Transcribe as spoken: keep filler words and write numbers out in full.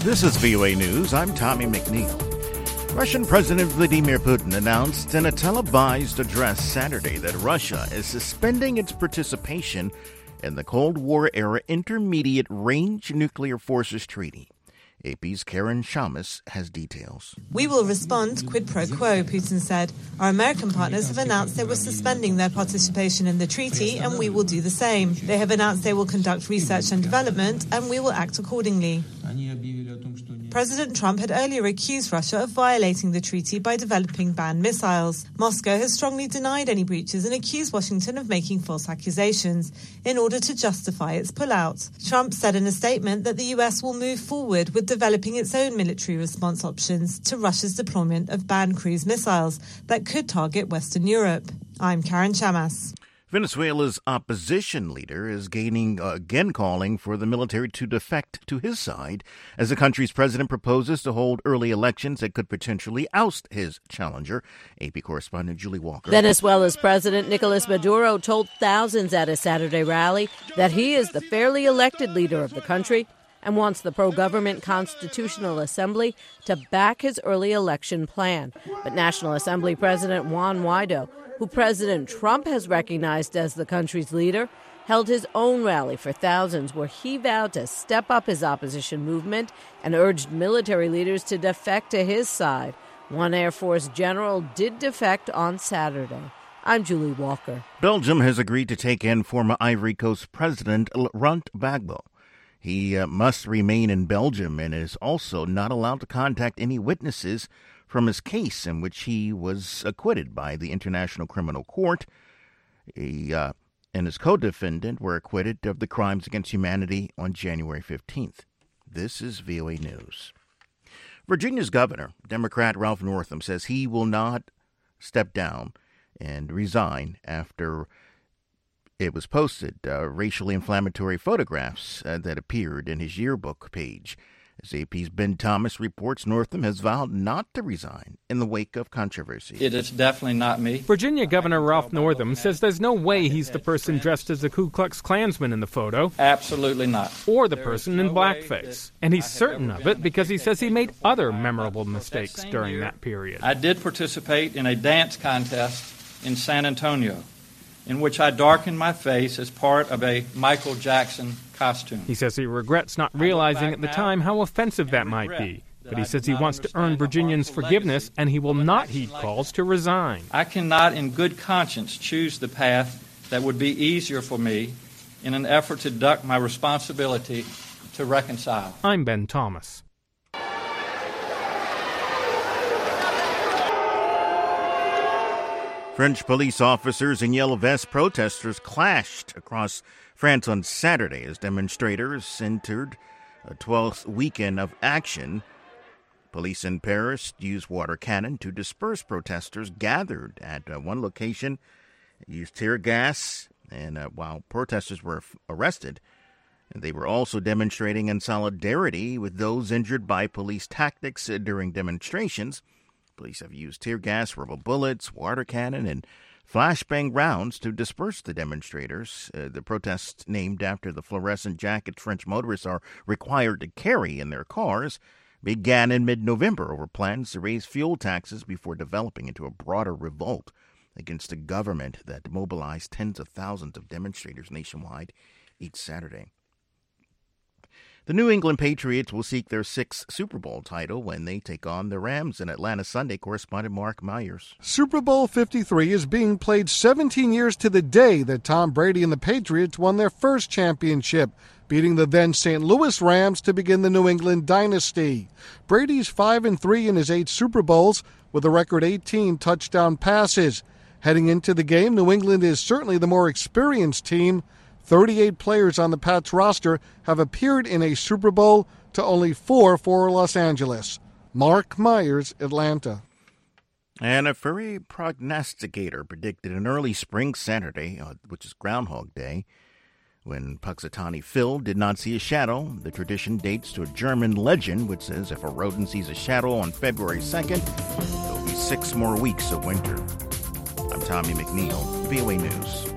This is V O A News. I'm Tommy McNeil. Russian President Vladimir Putin announced in a televised address Saturday that Russia is suspending its participation in the Cold War-era Intermediate Range Nuclear Forces Treaty. A P's Karen Shamas has details. We will respond quid pro quo, Putin said. Our American partners have announced they were suspending their participation in the treaty, and we will do the same. They have announced they will conduct research and development, and we will act accordingly. President Trump had earlier accused Russia of violating the treaty by developing banned missiles. Moscow has strongly denied any breaches and accused Washington of making false accusations in order to justify its pullout. Trump said in a statement that the U S will move forward with developing its own military response options to Russia's deployment of banned cruise missiles that could target Western Europe. I'm Karen Shamas. Venezuela's opposition leader is gaining, uh, again calling for the military to defect to his side as the country's president proposes to hold early elections that could potentially oust his challenger. A P correspondent Julie Walker. Venezuela's President Nicolas Maduro told thousands at a Saturday rally that he is the fairly elected leader of the country and wants the pro-government Constitutional Assembly to back his early election plan. But National Assembly President Juan Guaido, who President Trump has recognized as the country's leader, held his own rally for thousands where he vowed to step up his opposition movement and urged military leaders to defect to his side. One Air Force general did defect on Saturday. I'm Julie Walker. Belgium has agreed to take in former Ivory Coast President Laurent Gbagbo. He uh, must remain in Belgium and is also not allowed to contact any witnesses from his case in which he was acquitted by the International Criminal Court. He uh, and his co-defendant were acquitted of the crimes against humanity on January fifteenth. This is V O A News. Virginia's governor, Democrat Ralph Northam, says he will not step down and resign after it was posted uh, racially inflammatory photographs uh, that appeared in his yearbook page. As A P's Ben Thomas reports, Northam has vowed not to resign in the wake of controversy. It is definitely not me. Virginia Governor Ralph Northam says there's no way he's the person dressed as a Ku Klux Klansman in the photo. Absolutely not. Or the person in blackface. And he's certain of it because he says he made other memorable mistakes during that period. I did participate in a dance contest in San Antonio, in which I darkened my face as part of a Michael Jackson costume. He says he regrets not realizing at the time how offensive that might be. But he says he wants to earn Virginians' forgiveness, and he will not heed calls to resign. I cannot in good conscience choose the path that would be easier for me in an effort to duck my responsibility to reconcile. I'm Ben Thomas. French police officers and yellow vest protesters clashed across France on Saturday as demonstrators entered a twelfth weekend of action. Police in Paris used water cannon to disperse protesters gathered at uh, one location, used tear gas, and uh, while protesters were f- arrested, they were also demonstrating in solidarity with those injured by police tactics uh, during demonstrations. Police have used tear gas, rubber bullets, water cannon, and flashbang rounds to disperse the demonstrators. Uh, the protests, named after the fluorescent jackets French motorists are required to carry in their cars, began in mid-November over plans to raise fuel taxes before developing into a broader revolt against a government that mobilized tens of thousands of demonstrators nationwide each Saturday. The New England Patriots will seek their sixth Super Bowl title when they take on the Rams in Atlanta Sunday. Correspondent Mark Myers. Super Bowl fifty-three is being played seventeen years to the day that Tom Brady and the Patriots won their first championship, beating the then Saint Louis Rams to begin the New England dynasty. Brady's five and three in his eight Super Bowls with a record eighteen touchdown passes. Heading into the game, New England is certainly the more experienced team. thirty-eight players on the Pats roster have appeared in a Super Bowl to only four for Los Angeles. Mark Myers, Atlanta. And a furry prognosticator predicted an early spring Saturday, uh, which is Groundhog Day, when Punxsutawney Phil did not see a shadow. The tradition dates to a German legend which says if a rodent sees a shadow on February second, there'll be six more weeks of winter. I'm Tommy McNeil, V O A News.